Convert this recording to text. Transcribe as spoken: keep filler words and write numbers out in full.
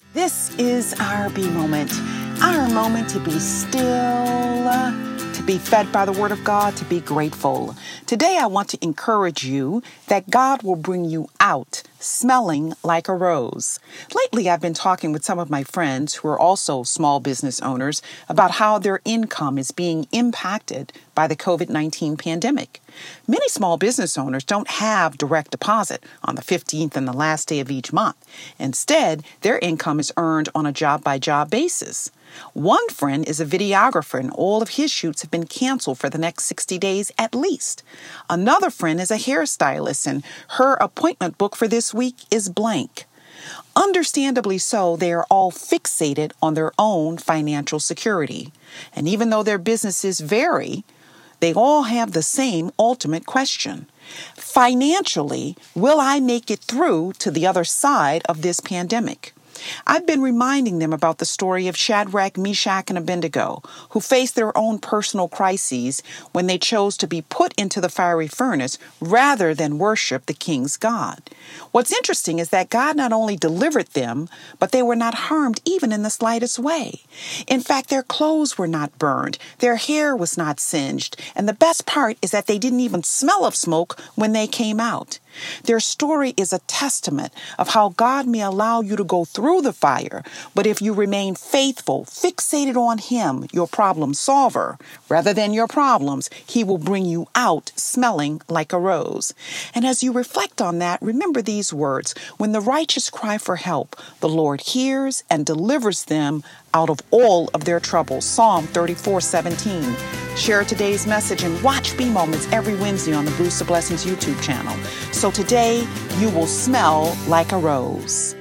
This is our B moment, our moment to be still, to be fed by the Word of God, to be grateful. Today I want to encourage you that God will bring you out smelling like a rose. Lately, I've been talking with some of my friends who are also small business owners about how their income is being impacted by the covid nineteen pandemic. Many small business owners don't have direct deposit on the fifteenth and the last day of each month. Instead, their income is earned on a job-by-job basis. One friend is a videographer and all of his shoots have been canceled for the next sixty days at least. Another friend is a hairstylist and her appointment book for this week is blank. Understandably so, they are all fixated on their own financial security. And even though their businesses vary, they all have the same ultimate question. Financially, will I make it through to the other side of this pandemic? I've been reminding them about the story of Shadrach, Meshach, and Abednego, who faced their own personal crises when they chose to be put into the fiery furnace rather than worship the king's God. What's interesting is that God not only delivered them, but they were not harmed even in the slightest way. In fact, their clothes were not burned, their hair was not singed, and the best part is that they didn't even smell of smoke when they came out. Their story is a testament of how God may allow you to go through the fire, but if you remain faithful, fixated on Him, your problem solver, rather than your problems, He will bring you out smelling like a rose. And as you reflect on that, remember these words: when the righteous cry for help, the Lord hears and delivers them out of all of their troubles. Psalm thirty-four seventeen. Share today's message and watch B Moments every Wednesday on the Boost of Blessings YouTube channel. So today, you will smell like a rose.